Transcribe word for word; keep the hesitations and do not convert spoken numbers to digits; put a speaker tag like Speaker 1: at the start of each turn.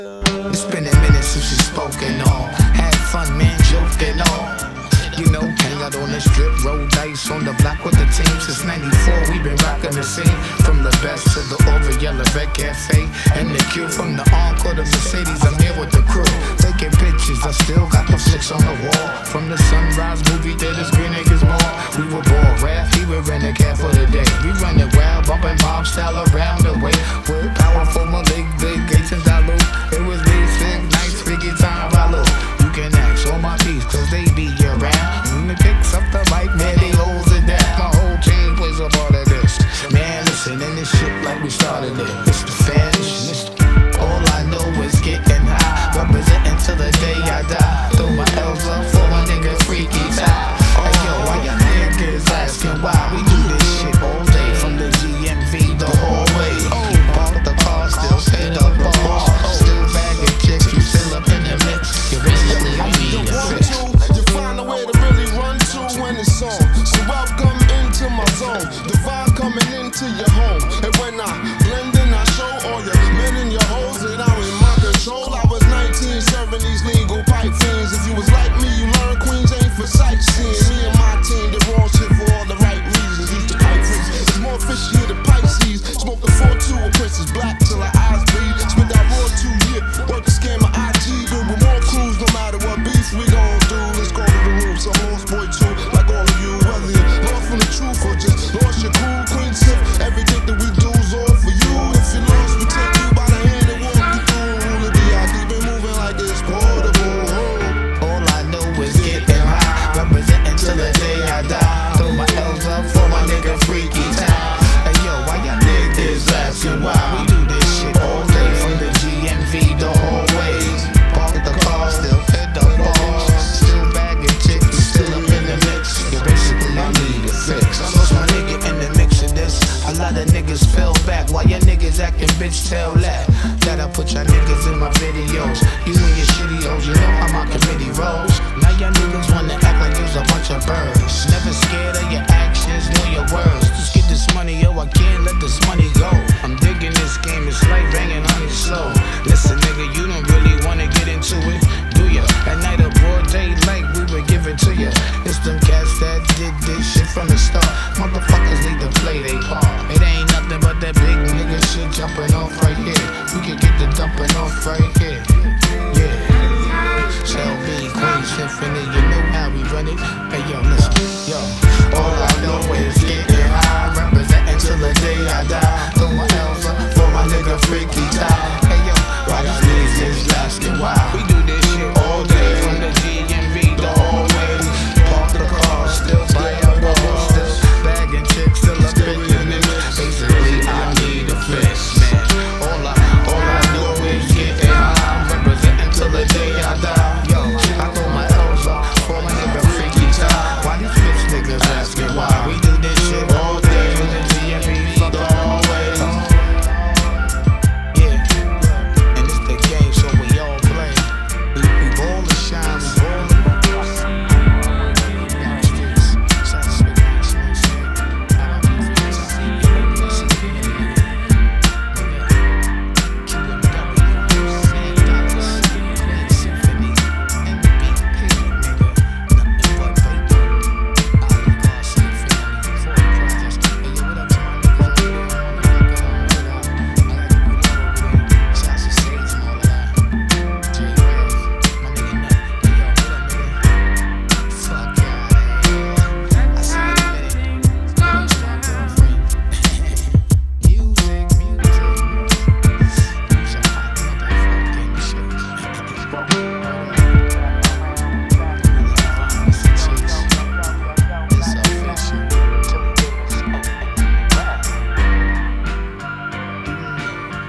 Speaker 1: It's been a minute since you spoken all. Had fun, man, joked and all. You know, hang out on the strip, roll dice on the block with the team. Since ninety-four, we've been rocking the scene. From the best to the over yellow red cafe and the queue. From the Encore to Mercedes, I'm here with the crew. Taking pictures, I still got the flicks on the wall. From the Sunrise movie to the Green Acres Mall. We were ball raft, we were in a cab for the day. We running wild, bumping mob style around the way. We're powerful, my big, big Gates and Dalu. It was big, big, nice, biggie time, follow. You can ask all my peeps, cause they be around. When the picks up the mic, man, they holds it down. My whole team plays a part of this. Man, listen, in this shit like we started it. It's the fetish, it's the all I know is getting high. Representing till the day I die. Throw my L's up for my nigga Freaky Time. Hey yo, why y'all niggas asking why we do this shit all day? From the G M V the whole way. Park the car, still pay the ball. Still bagging chicks, you still up in the mix. You're basically a beat a fix.
Speaker 2: You find a way to really run to when it's on. So welcome into my zone. The vibe coming into your home. And when I blend in, I show all your men and your hoes that I'm in my control. I was nineteen serving these legal pipe fiends. If you was like me, you learn Queens ain't for sightseeing. Me and my team did wrong shit for all the right reasons. Used to pipe freaks. It's more fishy than Pisces. Smoke the four two with Princess Black till her eyes bleed. Spit that raw two year. Work the scam of I G. But with more crews, no matter what beef we gon' do. Let's go to the room. So lost boy too, like all of you. Whether you lost from the truth or just lost your cool. Queen sip. Everything that we do's all for you. If you lost, we take you by the hand and walk you through. Rule of the I keep it moving like it's portable.
Speaker 1: All I know is getting high. Representing till the day I die. Throw my L's up for my nigga Freaky Time. Hey yo, why y'all niggas asking why we do this shit all day? From the G M V the whole way. Park the car, still hit the ball. Still bagging chicks, you still up in the mix. You're basically I need a fix. I lost my nigga in the mix of this. A lot of niggas fell back. Why y'all niggas acting bitch tell that? That I put y'all niggas in my videos. You and your shitty hoes, you know how my committee rolls. Now y'all niggas wanna act like you's a bunch of birds. Never scared of your actions nor your words. Just get this money, yo, I can't let this money go. I'm digging this game, it's like banging on it slow. Listen, nigga, you don't really wanna get into it, do ya? At night or broad daylight, we would give it to ya. It's them cats that did this shit from the start. Motherfuckers need to play they part. It ain't nothing but that big nigga shit jumping off right here. We can get the dumping off right here. Yeah. Shelby, Queen Symphony, you know how we run it. Hey yo, listen, yo. All I know is getting high, representing till the day I die. Throw my L's up for my nigga Freaky Time. Hey yo, why these niggas asking why? We